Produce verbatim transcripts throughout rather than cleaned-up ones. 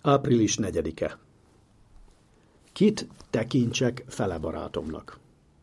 április negyedike. Kit tekintsek fele barátomnak?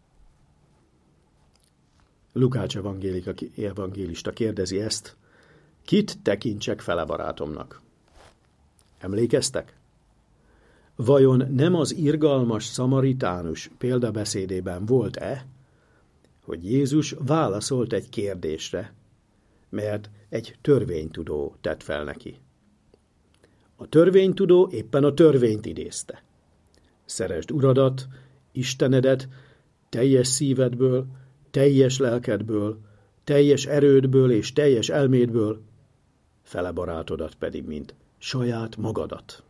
Lukács evangélista kérdezi ezt. Kit tekintsek fele barátomnak? Emlékeztek? Vajon nem az irgalmas szamaritánus példabeszédében volt-e, hogy Jézus válaszolt egy kérdésre, mert egy törvénytudó tett fel neki. A törvénytudó éppen a törvényt idézte. Szeresd Uradat, Istenedet, teljes szívedből, teljes lelkedből, teljes erődből és teljes elmédből, fele barátodat pedig, mint saját magadat.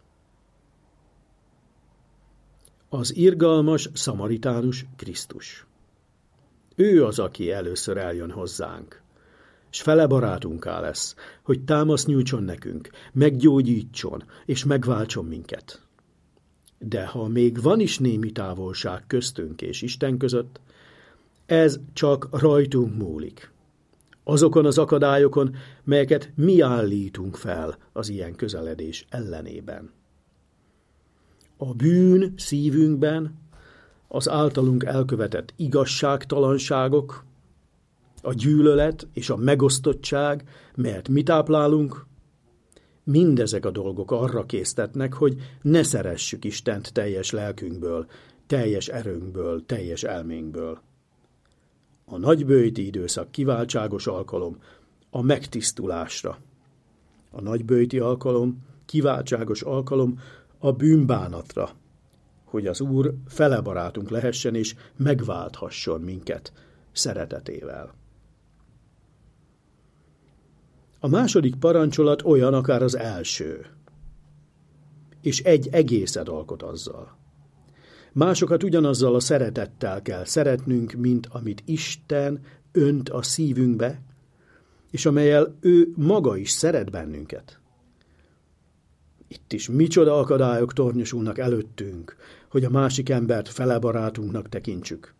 Az irgalmas szamaritánus Krisztus. Ő az, aki először eljön hozzánk, s fele barátunká lesz, hogy támaszt nyújtson nekünk, meggyógyítson és megváltson minket. De ha még van is némi távolság köztünk és Isten között, ez csak rajtunk múlik. Azokon az akadályokon, melyeket mi állítunk fel az ilyen közeledés ellenében. A bűn szívünkben, az általunk elkövetett igazságtalanságok, a gyűlölet és a megosztottság, mert mi táplálunk, mindezek a dolgok arra késztetnek, hogy ne szeressük Istent teljes lelkünkből, teljes erőnkből, teljes elménkből. A nagyböjti időszak kiváltságos alkalom a megtisztulásra. A nagyböjti alkalom, kiváltságos alkalom a bűnbánatra, hogy az Úr fele barátunk lehessen és megválthasson minket szeretetével. A második parancsolat olyan akár az első, és egy egészet alkot azzal. Másokat ugyanazzal a szeretettel kell szeretnünk, mint amit Isten önt a szívünkbe, és amellyel ő maga is szeret bennünket. Itt is micsoda akadályok tornyosulnak előttünk, hogy a másik embert fele barátunknak tekintsük.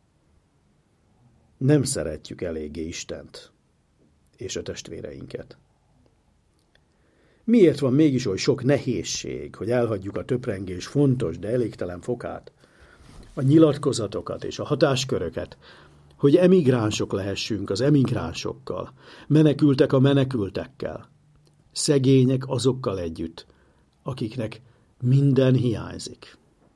Nem szeretjük eléggé Istent és a testvéreinket. Miért van mégis oly sok nehézség, hogy elhagyjuk a töprengés fontos, de elégtelen fokát, a nyilatkozatokat és a hatásköröket, hogy emigránsok lehessünk az emigránsokkal, menekültek a menekültekkel, szegények azokkal együtt, akiknek minden hiányzik.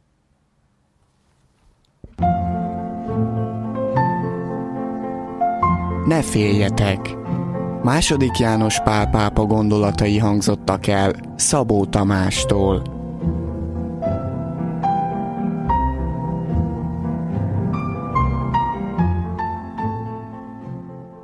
Ne féljetek! Második János Pál pápa gondolatai hangzottak el Szabó Tamástól.